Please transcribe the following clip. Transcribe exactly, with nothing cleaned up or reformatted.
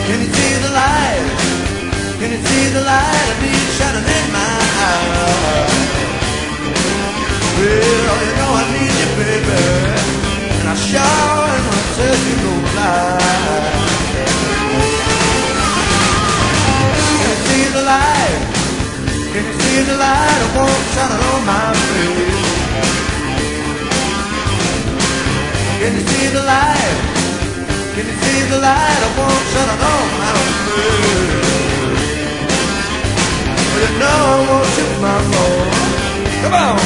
Can you see the light? Can you see the light of me shining in my eyes? Well, you know I need you, baby, and I sure am gonna tell you no lie. Can you see the light? Can you see the light of warm shining on my face? Can you see the light? Can you see the light of warm shining on my face? Well, you know I want you, my boy. Come on.